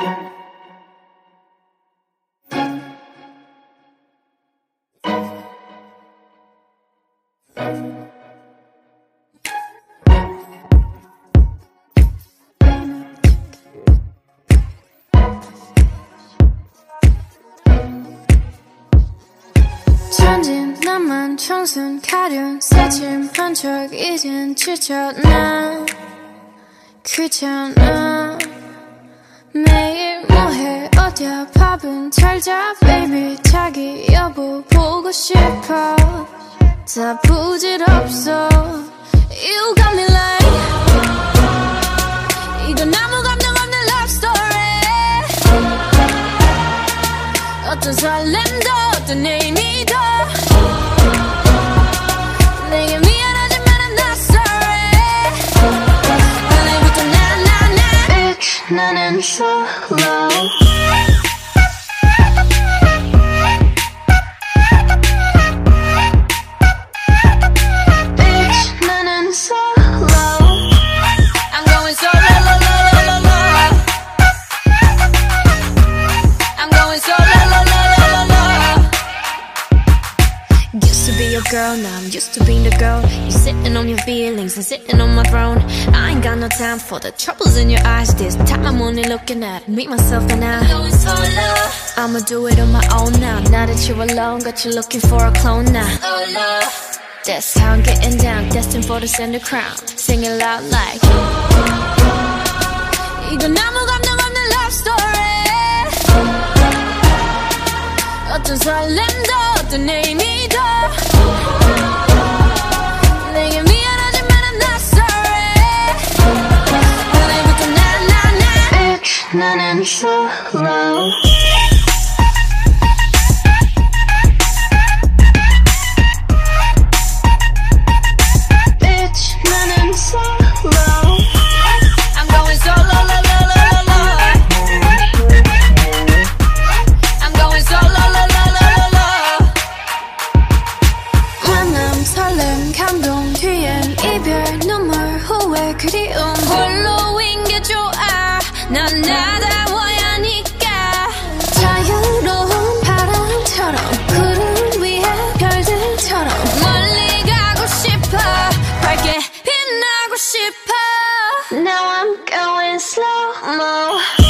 천진 나만 청순 가련 새침한 척 이젠 지쳤나 귀찮아 매일 뭐해 어디야 밥은 잘자 baby 자기 여보 보고 싶어 다 부질없어 You got me like 이건 아무 감정 없는 love story 어떤 설렘도 어떤 의미도 내게 미안하지만 I'm not sorry 오늘부터 Bitch 나는 solo Bitch 나는 solo I'm going solo lo, lo, lo, lo, lo. I'm going solo lo, lo, lo, lo, lo. Used to be your girl, now I'm used to being the girl. You're sitting on your feelings and sitting on my throne. I ain't got no time for the troubles in your eyes. This time I'm only looking at me, myself and I. I'm going solo. I'ma do it on my own now. Now that you're alone, got you looking for a clone now. Solo. That's how I'm getting down, destined for the center crown. Sing it loud like 이건 아무 감정 없는 love story 어떤 설렘도 어떤 의미도 내게 미안하지만 I'm not sorry 오늘부터 Bitch 나는 solo Bitch 나는 solo I'm going solo lo, lo, lo, lo, lo. I'm going solo lo, lo, lo, lo, lo. 만남 설렘 감동 뒤엔 이별 눈물 후회 그리움 홀로인 게 좋아 난 나다워야 하니까 자유로운 바람처럼 구름 위에 별들처럼 멀리 가고 싶어 밝게 빛나고 싶어 Now I'm going slow-mo